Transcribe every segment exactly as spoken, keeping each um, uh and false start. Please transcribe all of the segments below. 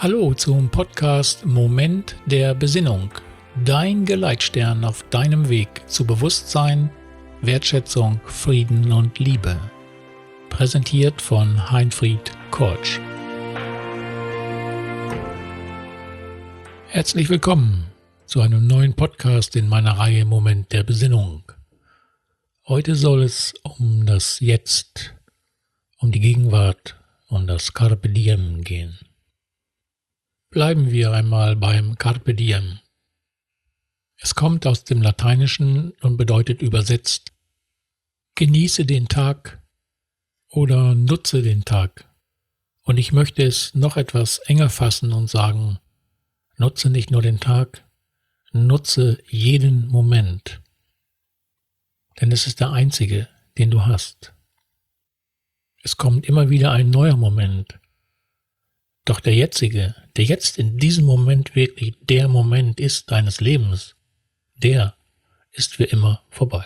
Hallo zum Podcast Moment der Besinnung, dein Geleitstern auf deinem Weg zu Bewusstsein, Wertschätzung, Frieden und Liebe. Präsentiert von Heinfried Kortsch. Herzlich willkommen zu einem neuen Podcast in meiner Reihe Moment der Besinnung. Heute soll es um das Jetzt, um die Gegenwart und das Carpe Diem gehen. Bleiben wir einmal beim Carpe Diem. Es kommt aus dem Lateinischen und bedeutet übersetzt: Genieße den Tag oder nutze den Tag. Und ich möchte es noch etwas enger fassen und sagen: Nutze nicht nur den Tag, nutze jeden Moment. Denn es ist der einzige, den du hast. Es kommt immer wieder ein neuer Moment. Doch der jetzige, der jetzt in diesem Moment wirklich der Moment ist deines Lebens, der ist für immer vorbei.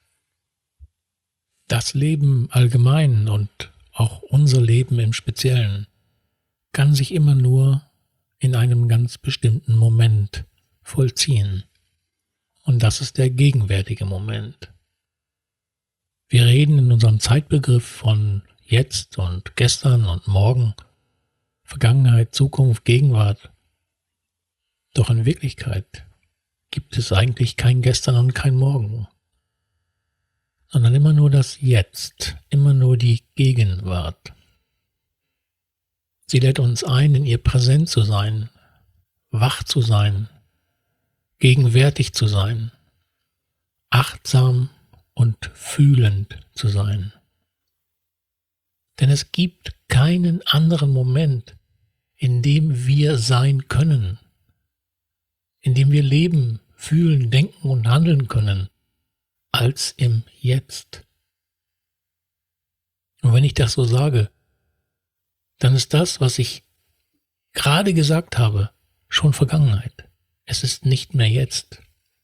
Das Leben allgemein und auch unser Leben im Speziellen kann sich immer nur in einem ganz bestimmten Moment vollziehen. Und das ist der gegenwärtige Moment. Wir reden in unserem Zeitbegriff von jetzt und gestern und morgen, Vergangenheit, Zukunft, Gegenwart. Doch in Wirklichkeit gibt es eigentlich kein Gestern und kein Morgen, sondern immer nur das Jetzt, immer nur die Gegenwart. Sie lädt uns ein, in ihr präsent zu sein, wach zu sein, gegenwärtig zu sein, achtsam und fühlend zu sein. Denn es gibt keinen anderen Moment, in dem wir sein können, in dem wir leben, fühlen, denken und handeln können, als im Jetzt. Und wenn ich das so sage, dann ist das, was ich gerade gesagt habe, schon Vergangenheit. Es ist nicht mehr jetzt.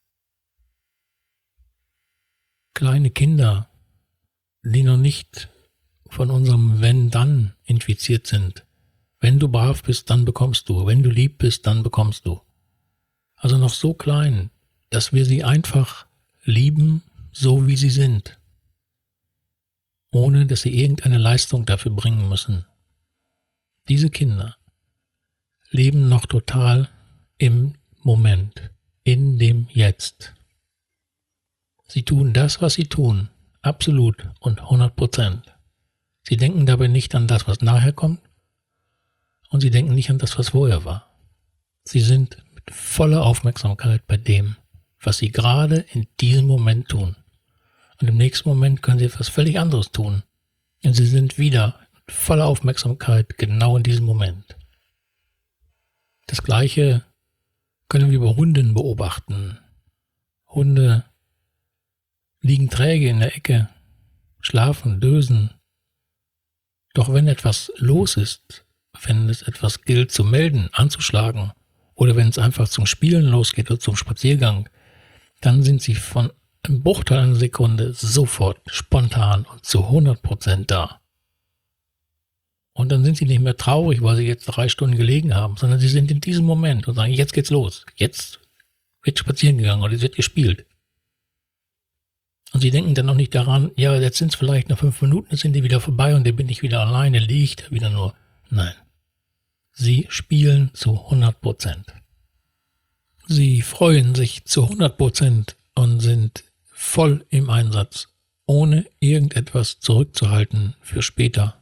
Kleine Kinder, die noch nicht von unserem Wenn-Dann infiziert sind. Wenn du brav bist, dann bekommst du. Wenn du lieb bist, dann bekommst du. Also noch so klein, dass wir sie einfach lieben, so wie sie sind. Ohne, dass sie irgendeine Leistung dafür bringen müssen. Diese Kinder leben noch total im Moment, in dem Jetzt. Sie tun das, was sie tun, absolut und hundert Prozent. Sie denken dabei nicht an das, was nachher kommt, und sie denken nicht an das, was vorher war. Sie sind mit voller Aufmerksamkeit bei dem, was sie gerade in diesem Moment tun. Und im nächsten Moment können sie etwas völlig anderes tun. Und sie sind wieder mit voller Aufmerksamkeit genau in diesem Moment. Das Gleiche können wir bei Hunden beobachten. Hunde liegen träge in der Ecke, schlafen, dösen. Doch wenn etwas los ist, wenn es etwas gilt zu melden, anzuschlagen oder wenn es einfach zum Spielen losgeht oder zum Spaziergang, dann sind sie von einem Bruchteil einer Sekunde sofort, spontan und zu hundert Prozent da. Und dann sind sie nicht mehr traurig, weil sie jetzt drei Stunden gelegen haben, sondern sie sind in diesem Moment und sagen, jetzt geht's los, jetzt wird spazieren gegangen oder es wird gespielt. Und sie denken dann noch nicht daran, ja, jetzt sind es vielleicht noch fünf Minuten, jetzt sind die wieder vorbei und dann bin ich wieder alleine, liegt er wieder nur. Nein. Sie spielen zu hundert Prozent. Sie freuen sich zu hundert Prozent und sind voll im Einsatz, ohne irgendetwas zurückzuhalten für später.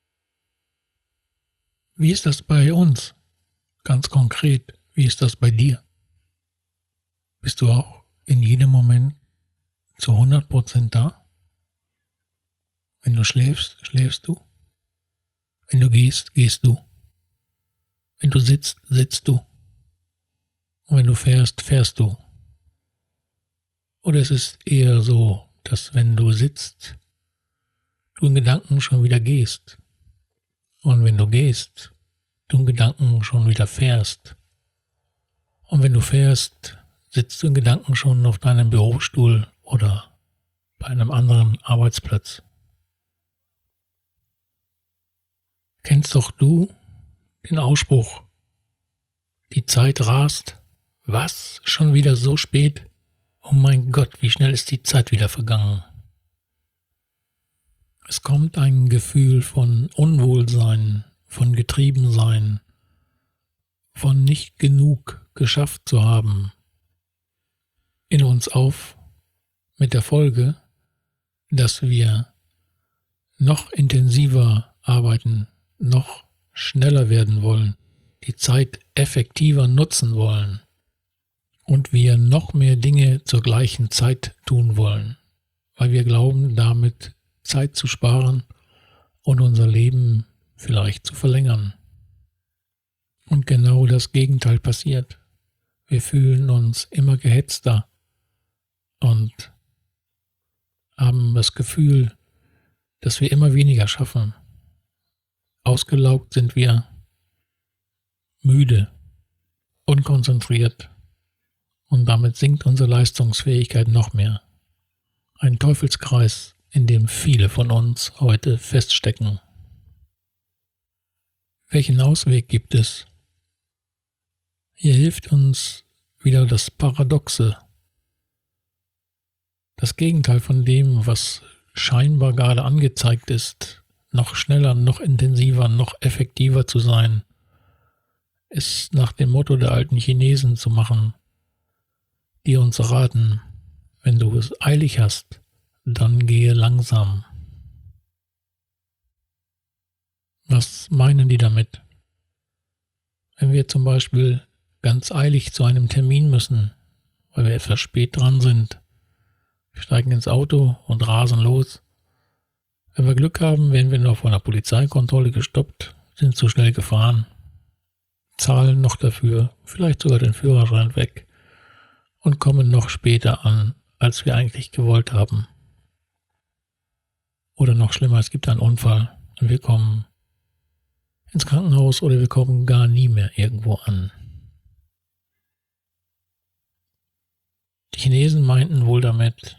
Wie ist das bei uns? Ganz konkret, wie ist das bei dir? Bist du auch in jedem Moment zu hundert Prozent da? Wenn du schläfst, schläfst du. Wenn du gehst, gehst du. Wenn du sitzt, sitzt du. Und wenn du fährst, fährst du. Oder es ist eher so, dass wenn du sitzt, du in Gedanken schon wieder gehst. Und wenn du gehst, du in Gedanken schon wieder fährst. Und wenn du fährst, sitzt du in Gedanken schon auf deinem Bürostuhl oder bei einem anderen Arbeitsplatz. Kennst doch du den Ausspruch, Die Zeit rast. Was? Schon wieder so spät? Oh mein Gott, wie schnell ist die Zeit wieder vergangen. Es kommt ein Gefühl von Unwohlsein, von Getriebensein, von nicht genug geschafft zu haben, in uns auf, mit der Folge, dass wir noch intensiver arbeiten, noch schneller werden wollen, die Zeit effektiver nutzen wollen und wir noch mehr Dinge zur gleichen Zeit tun wollen, weil wir glauben, damit Zeit zu sparen und unser Leben vielleicht zu verlängern. Und genau das Gegenteil passiert. Wir fühlen uns immer gehetzter und haben das Gefühl, dass wir immer weniger schaffen. Ausgelaugt sind wir, müde, unkonzentriert und damit sinkt unsere Leistungsfähigkeit noch mehr. Ein Teufelskreis, in dem viele von uns heute feststecken. Welchen Ausweg gibt es? Hier hilft uns wieder das Paradoxe. Das Gegenteil von dem, was scheinbar gerade angezeigt ist, noch schneller, noch intensiver, noch effektiver zu sein, ist nach dem Motto der alten Chinesen zu machen, die uns raten, wenn du es eilig hast, dann gehe langsam. Was meinen die damit? Wenn wir zum Beispiel ganz eilig zu einem Termin müssen, weil wir etwas spät dran sind, wir steigen ins Auto und rasen los. Wenn wir Glück haben, werden wir noch von der Polizeikontrolle gestoppt, sind zu schnell gefahren, zahlen noch dafür, vielleicht sogar den Führerschein weg und kommen noch später an, als wir eigentlich gewollt haben. Oder noch schlimmer, es gibt einen Unfall und wir kommen ins Krankenhaus oder wir kommen gar nie mehr irgendwo an. Die Chinesen meinten wohl damit,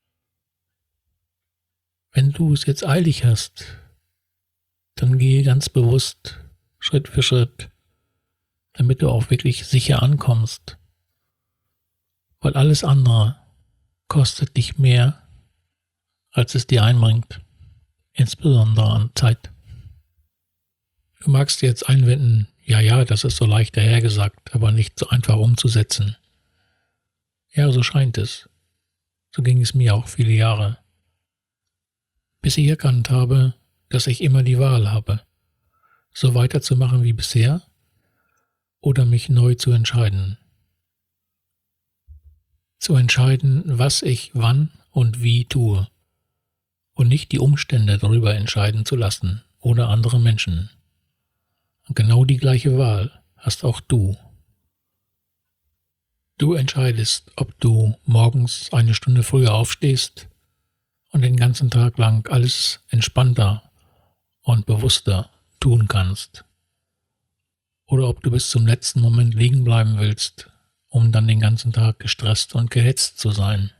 wenn du es jetzt eilig hast, dann gehe ganz bewusst Schritt für Schritt, damit du auch wirklich sicher ankommst. Weil alles andere kostet dich mehr, als es dir einbringt, insbesondere an Zeit. Du magst jetzt einwenden, ja, ja, das ist so leicht dahergesagt, aber nicht so einfach umzusetzen. Ja, so scheint es. So ging es mir auch viele Jahre. Bis ich erkannt habe, dass ich immer die Wahl habe, so weiterzumachen wie bisher oder mich neu zu entscheiden. Zu entscheiden, was ich wann und wie tue und nicht die Umstände darüber entscheiden zu lassen oder andere Menschen. Und genau die gleiche Wahl hast auch du. Du entscheidest, ob du morgens eine Stunde früher aufstehst und den ganzen Tag lang alles entspannter und bewusster tun kannst. Oder ob du bis zum letzten Moment liegen bleiben willst, um dann den ganzen Tag gestresst und gehetzt zu sein.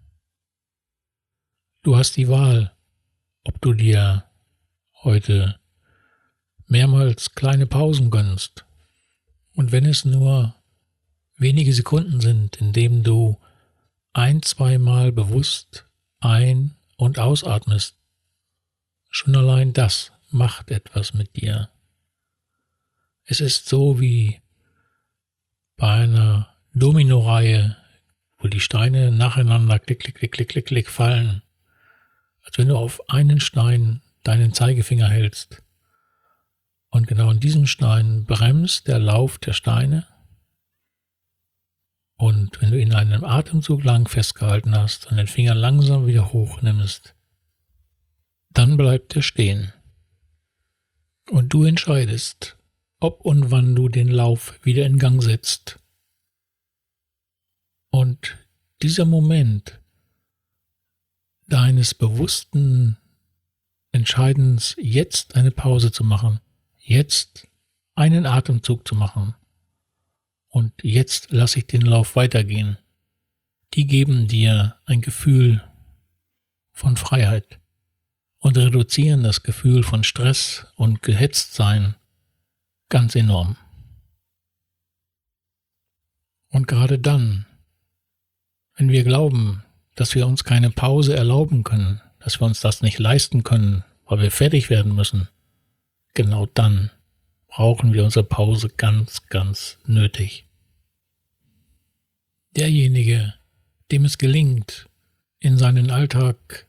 Du hast die Wahl, ob du dir heute mehrmals kleine Pausen gönnst. Und wenn es nur wenige Sekunden sind, in denen du ein-, zweimal bewusst ein- und ausatmest, schon allein das macht etwas mit dir. Es ist so wie bei einer Dominoreihe, wo die Steine nacheinander klick, klick, klick, klick, klick, klick fallen, als wenn du auf einen Stein deinen Zeigefinger hältst. Und genau in diesem Stein bremst der Lauf der Steine. Und wenn du ihn einen Atemzug lang festgehalten hast und den Finger langsam wieder hochnimmst, dann bleibt er stehen. Und du entscheidest, ob und wann du den Lauf wieder in Gang setzt. Und dieser Moment deines bewussten Entscheidens, jetzt eine Pause zu machen, jetzt einen Atemzug zu machen und jetzt lasse ich den Lauf weitergehen, die geben dir ein Gefühl von Freiheit und reduzieren das Gefühl von Stress und Gehetztsein ganz enorm. Und gerade dann, wenn wir glauben, dass wir uns keine Pause erlauben können, dass wir uns das nicht leisten können, weil wir fertig werden müssen, genau dann brauchen wir unsere Pause ganz, ganz nötig. Derjenige, dem es gelingt, in seinen Alltag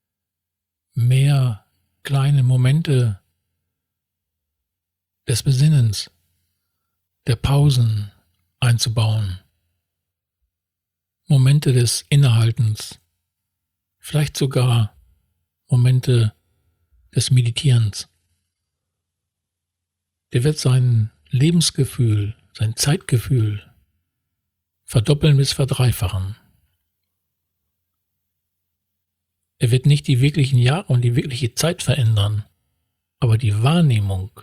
mehr kleine Momente des Besinnens, der Pausen einzubauen, Momente des Innehaltens, vielleicht sogar Momente des Meditierens. Der wird sein Lebensgefühl, sein Zeitgefühl verdoppeln bis verdreifachen. Er wird nicht die wirklichen Jahre und die wirkliche Zeit verändern, aber die Wahrnehmung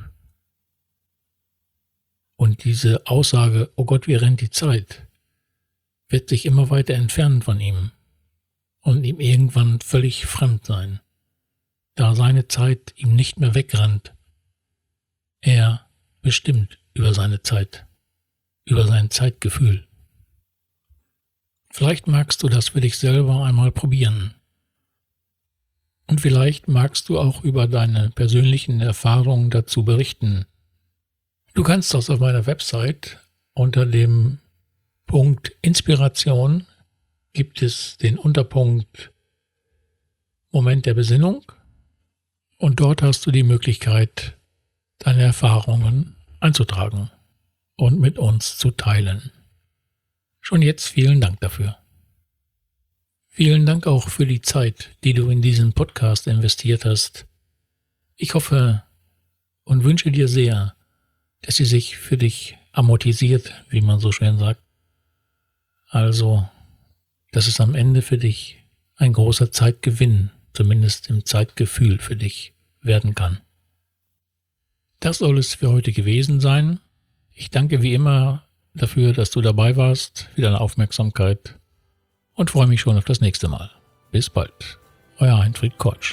und diese Aussage, oh Gott, wie rennt die Zeit, wird sich immer weiter entfernen von ihm und ihm irgendwann völlig fremd sein, da seine Zeit ihm nicht mehr wegrennt. Er bestimmt über seine Zeit, über sein Zeitgefühl. Vielleicht magst du das für dich selber einmal probieren. Und vielleicht magst du auch über deine persönlichen Erfahrungen dazu berichten. Du kannst das auf meiner Website unter dem Punkt Inspiration gibt es den Unterpunkt Moment der Besinnung und dort hast du die Möglichkeit, deine Erfahrungen einzutragen und mit uns zu teilen. Schon jetzt vielen Dank dafür. Vielen Dank auch für die Zeit, die du in diesen Podcast investiert hast. Ich hoffe und wünsche dir sehr, dass sie sich für dich amortisiert, wie man so schön sagt. Also, dass es am Ende für dich ein großer Zeitgewinn, zumindest im Zeitgefühl für dich, werden kann. Das soll es für heute gewesen sein. Ich danke wie immer dafür, dass du dabei warst, für deine Aufmerksamkeit und freue mich schon auf das nächste Mal. Bis bald. Euer Heinfried Kortsch.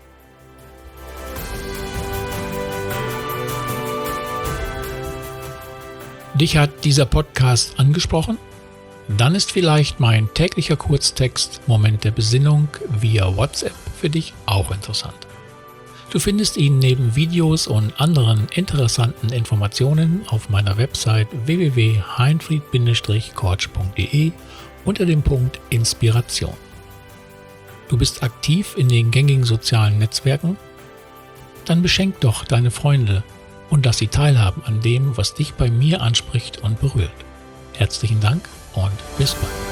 Dich hat dieser Podcast angesprochen? Dann ist vielleicht mein täglicher Kurztext Moment der Besinnung via WhatsApp für dich auch interessant. Du findest ihn neben Videos und anderen interessanten Informationen auf meiner Website w w w punkt heinfried Bindestrich kortsch punkt d e unter dem Punkt Inspiration. Du bist aktiv in den gängigen sozialen Netzwerken? Dann beschenk doch deine Freunde und lass sie teilhaben an dem, was dich bei mir anspricht und berührt. Herzlichen Dank und bis bald.